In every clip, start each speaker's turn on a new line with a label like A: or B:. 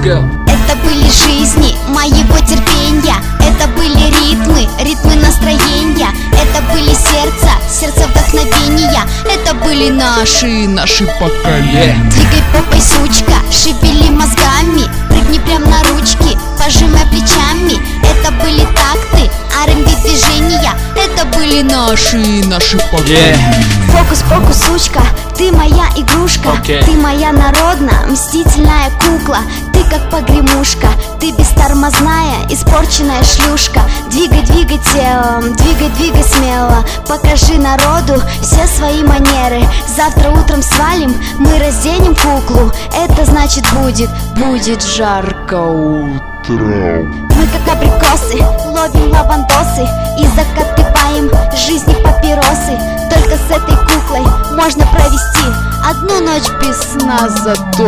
A: girl.
B: Это были жизни моего терпения, это были ритмы настроения, это были сердца вдохновения, это были
A: Наши поколения.
B: Двигай попой, сучка, шевели мозгами, прыгни прям на ручки, пожимай плечами. Это были такты, R&B движения, это были
A: наши поколения.
B: Фокус-покус, сучка, ты моя игрушка,
A: Okay.
B: Ты моя народная, мстительная кукла. Ты как погремушка, ты бестормозная, испорченная шлюшка. Двигай телом, двигай смело, покажи народу все свои манеры. Завтра утром свалим, мы разденем куклу. Это значит будет жарко утром. Мы как абрикосы, ловим лавандосы и закатываем жизни папиросы. Только с этой куклой можно провести одну ночь без сна, зато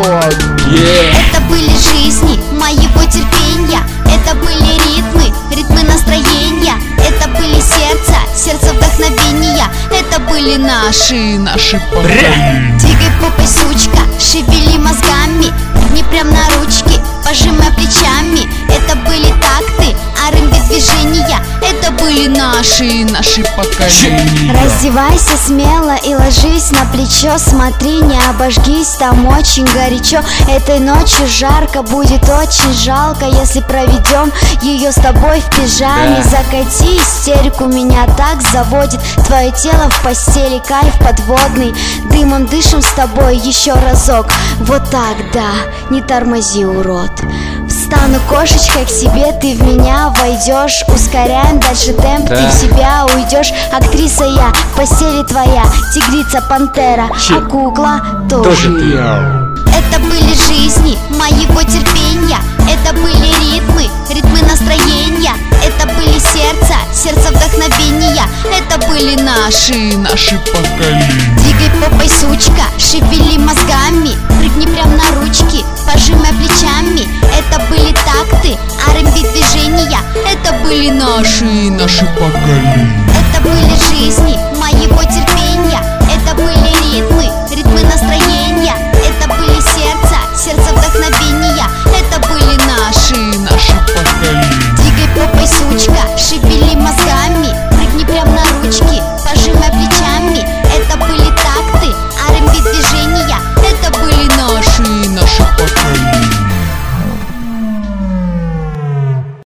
B: Это были жизни моего терпения, это были ритмы настроения, это были сердца вдохновения, это были
A: наши поколения.
B: Двигай попой, сучка, шевели мозгами, прыгни прям на ручки, пожимай плечами. Это были такты, R&B движения, это были наши поколения. Раздевайся смело и ложись на плечо, смотри, не обожгись, там очень горячо. Этой ночью жарко, будет очень жалко, если проведем ее с тобой в пижаме. Закати истерику, меня так заводит твое тело в постели, кайф подводный. Дымом дышим с тобой еще разок. Вот так, да, не тормози, урод. Встану кошечкой к себе, ты в меня войдешь. Ускоряем дальше темп, ты в себя уйдешь. Актриса я, в постели твоя, тигрица, пантера, а кукла тоже я. Это были жизни моего терпения, это были ритмы настроения, это были сердца вдохновения, это были наши поколения. Двигай попой, сучка, шевели мозгами, прыгни прям на ручки, пожимай плечами. Это были такты, R&B движения, это были наши поколения. Это были жизни